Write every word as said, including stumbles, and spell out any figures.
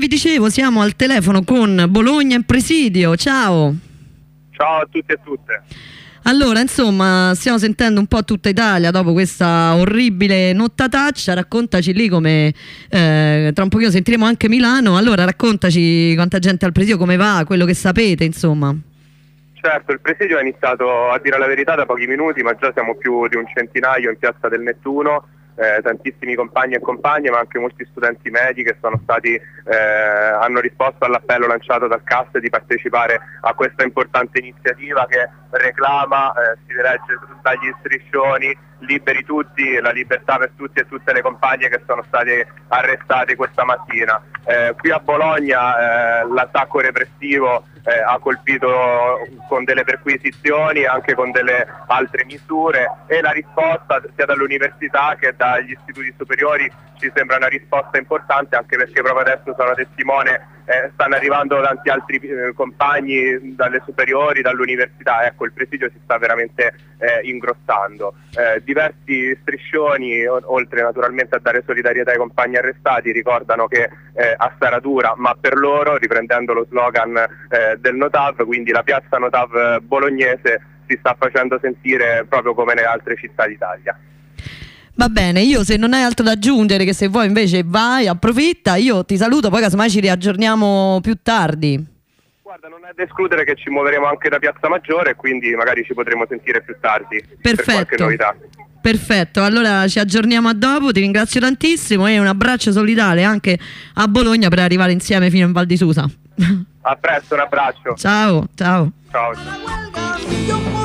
dicevo, siamo al telefono con Bologna in presidio. Ciao. Ciao a tutti e a tutte. Allora, insomma, stiamo sentendo un po' tutta Italia dopo questa orribile nottataccia. Raccontaci lì come, eh, tra un pochino sentiremo anche Milano. Allora, raccontaci quanta gente al presidio, come va, quello che sapete, insomma. Certo, il presidio è iniziato, a dire la verità, da pochi minuti, ma già siamo più di un centinaio in Piazza del Nettuno. Eh, tantissimi compagni e compagne, ma anche molti studenti medi che sono stati, eh, hanno risposto all'appello lanciato dal C A S di partecipare a questa importante iniziativa che reclama, eh, si legge dagli striscioni, liberi tutti, la libertà per tutti e tutte le compagne che sono state arrestate questa mattina. Eh, qui a Bologna eh, l'attacco repressivo eh, ha colpito con delle perquisizioni, anche con delle altre misure, e la risposta sia dall'università che dagli istituti superiori ci sembra una risposta importante, anche perché proprio adesso sono testimone, eh, stanno arrivando tanti altri eh, compagni dalle superiori, dall'università. Ecco, il presidio si sta veramente eh, ingrossando. Eh, diversi striscioni, o- oltre naturalmente a dare solidarietà ai compagni arrestati, ricordano che eh, a Staratura, ma per loro, riprendendo lo slogan eh, del Notav, quindi la piazza Notav bolognese si sta facendo sentire proprio come nelle altre città d'Italia. Va bene, io se non hai altro da aggiungere, che se vuoi invece vai, approfitta, io ti saluto, poi casomai ci riaggiorniamo più tardi. Guarda, non è da escludere che ci muoveremo anche da Piazza Maggiore, quindi magari ci potremo sentire più tardi. Perfetto. Per qualche novità. Perfetto, allora ci aggiorniamo a dopo, ti ringrazio tantissimo e un abbraccio solidale anche a Bologna per arrivare insieme fino in Val di Susa. A presto, un abbraccio. Ciao, ciao. Ciao.